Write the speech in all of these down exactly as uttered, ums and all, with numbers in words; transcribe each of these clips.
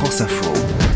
France Info.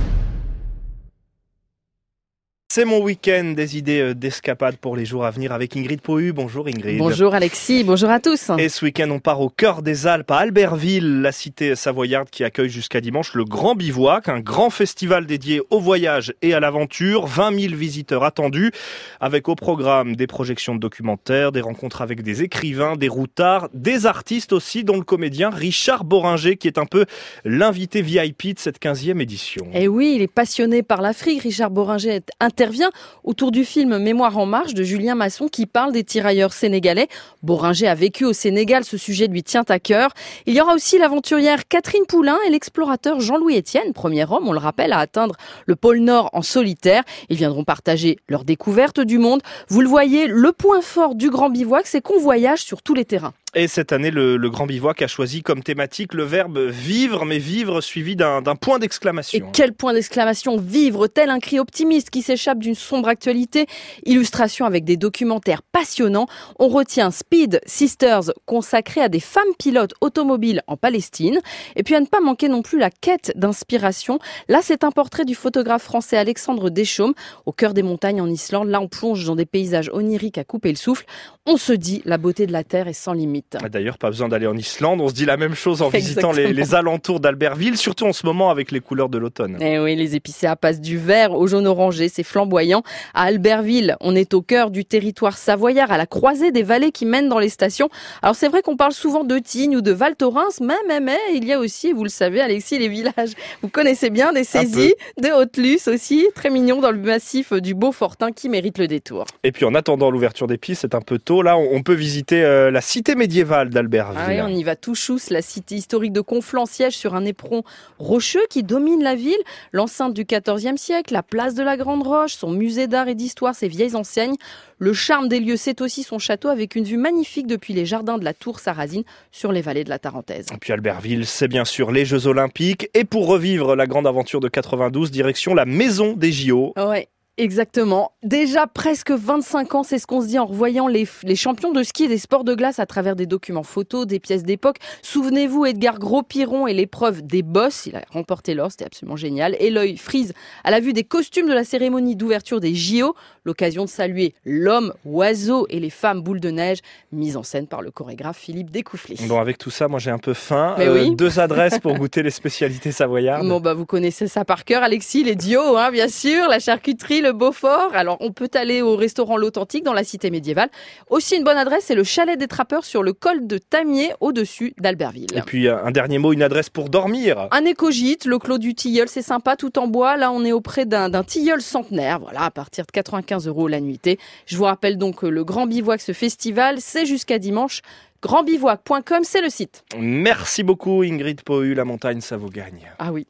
C'est mon week-end, des idées d'escapade pour les jours à venir avec Ingrid Pohu. Bonjour Ingrid. Bonjour Alexis, bonjour à tous. Et ce week-end, on part au cœur des Alpes, à Albertville, la cité savoyarde qui accueille jusqu'à dimanche le Grand Bivouac, un grand festival dédié au voyage et à l'aventure. vingt mille visiteurs attendus, avec au programme des projections de documentaires, des rencontres avec des écrivains, des routards, des artistes aussi, dont le comédien Richard Bohringer, qui est un peu l'invité V I P de cette quinzième édition. Et oui, il est passionné par l'Afrique. Richard Bohringer intervient autour du film Mémoire en marche de Julien Masson qui parle des tirailleurs sénégalais. Bohringer a vécu au Sénégal, ce sujet lui tient à cœur. Il y aura aussi l'aventurière Catherine Poulain et l'explorateur Jean-Louis Etienne, premier homme, on le rappelle, à atteindre le pôle Nord en solitaire. Ils viendront partager leur découverte du monde. Vous le voyez, le point fort du Grand Bivouac, c'est qu'on voyage sur tous les terrains. Et cette année, le, le Grand Bivouac a choisi comme thématique le verbe vivre, mais vivre suivi d'un, d'un point d'exclamation. Et quel point d'exclamation! Vivre, tel un cri optimiste qui s'échappe d'une sombre actualité. Illustration avec des documentaires passionnants. On retient Speed Sisters, consacré à des femmes pilotes automobiles en Palestine. Et puis à ne pas manquer non plus la quête d'inspiration. Là, c'est un portrait du photographe français Alexandre Deschaumes, au cœur des montagnes en Islande. Là, on plonge dans des paysages oniriques à couper le souffle. On se dit, la beauté de la terre est sans limite. D'ailleurs, pas besoin d'aller en Islande, on se dit la même chose en visitant les, les alentours d'Albertville, surtout en ce moment avec les couleurs de l'automne. Et oui, les épicéas passent du vert au jaune orangé, c'est flamboyant. À Albertville, on est au cœur du territoire savoyard, à la croisée des vallées qui mènent dans les stations. Alors c'est vrai qu'on parle souvent de Tignes ou de Val Thorens, mais, mais, mais, il y a aussi, vous le savez Alexis, les villages. Vous connaissez bien, des saisies, de Haute-Luce aussi, très mignon dans le massif du Beaufortin qui mérite le détour. Et puis en attendant l'ouverture des pistes, c'est un peu tôt, là on peut visiter euh, la cité médiévale d'Albertville. Ah oui, on y va tout chousse, la cité historique de Conflans siège sur un éperon rocheux qui domine la ville, l'enceinte du quatorzième siècle, la place de la Grande Roche, son musée d'art et d'histoire, ses vieilles enseignes. Le charme des lieux, c'est aussi son château avec une vue magnifique depuis les jardins de la Tour Sarrazine sur les vallées de la Tarentaise. Et puis Albertville, c'est bien sûr les Jeux Olympiques. Et pour revivre la grande aventure de quatre-vingt-douze, direction la maison des J O. Ouais. Exactement. Déjà presque vingt-cinq ans, c'est ce qu'on se dit en revoyant les, les champions de ski et des sports de glace à travers des documents photos, des pièces d'époque. Souvenez-vous, Edgar Gros-Piron et l'épreuve des bosses. Il a remporté l'or, c'était absolument génial. Et l'œil frise à la vue des costumes de la cérémonie d'ouverture des J O. L'occasion de saluer l'homme, oiseau et les femmes boules de neige, mise en scène par le chorégraphe Philippe Découfflé. Bon, avec tout ça, moi j'ai un peu faim. Mais euh, oui. Deux adresses pour goûter les spécialités savoyardes. Bon, bah, vous connaissez ça par cœur, Alexis, les Dio, hein, bien sûr, la charcuterie, le Beaufort. Alors, on peut aller au restaurant L'Authentique dans la cité médiévale. Aussi, une bonne adresse, c'est le chalet des trappeurs sur le col de Tamier, au-dessus d'Albertville. Et puis, un dernier mot, une adresse pour dormir. Un éco-gîte, le Clos du Tilleul, c'est sympa, tout en bois. Là, on est auprès d'un, d'un tilleul centenaire, voilà, à partir de quatre-vingt-quinze euros la nuitée. Je vous rappelle donc que le Grand Bivouac, ce festival, c'est jusqu'à dimanche. grand bivouac point com, c'est le site. Merci beaucoup Ingrid Pohu, la montagne ça vous gagne. Ah oui.